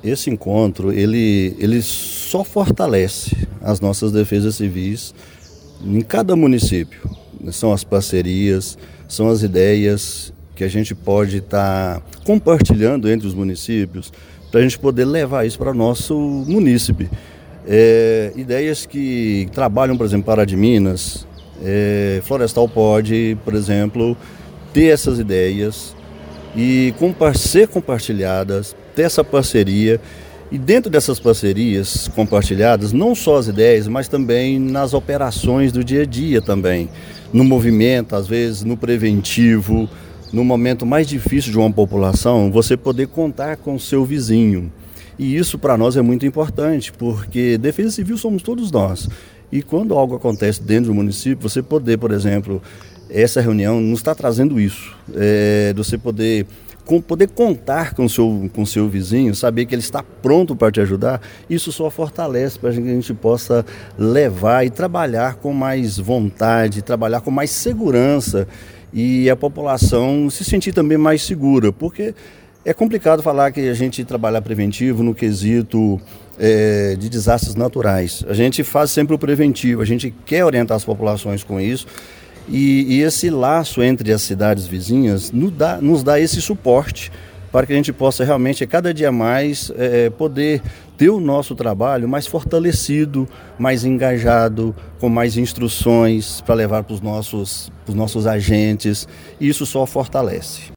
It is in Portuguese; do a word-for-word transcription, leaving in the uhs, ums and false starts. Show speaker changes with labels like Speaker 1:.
Speaker 1: Esse encontro, ele, ele só fortalece as nossas defesas civis em cada município. São as parcerias, são as ideias que a gente pode estar compartilhando entre os municípios para a gente poder levar isso para o nosso munícipe. É, ideias que trabalham, por exemplo, para de Minas, é, Florestal pode, por exemplo, ter essas ideias e ser compartilhadas, ter essa parceria. E dentro dessas parcerias compartilhadas, não só as ideias, mas também nas operações do dia a dia também. No movimento, às vezes, no preventivo, no momento mais difícil de uma população, você poder contar com o seu vizinho. E isso para nós é muito importante, porque defesa civil somos todos nós. E quando algo acontece dentro do município, você poder, por exemplo, essa reunião nos está trazendo isso, é, de você poder... Com poder contar com o seu, com seu vizinho, saber que ele está pronto para te ajudar, isso só fortalece para que a gente possa levar e trabalhar com mais vontade, trabalhar com mais segurança e a população se sentir também mais segura, porque é complicado falar que a gente trabalhar preventivo no quesito é, de desastres naturais. A gente faz sempre o preventivo, a gente quer orientar as populações com isso. E, e esse laço entre as cidades vizinhas nos dá, nos dá esse suporte para que a gente possa realmente, cada dia mais, é, poder ter o nosso trabalho mais fortalecido, mais engajado, com mais instruções para levar para os nossos, para os nossos agentes. E isso só fortalece.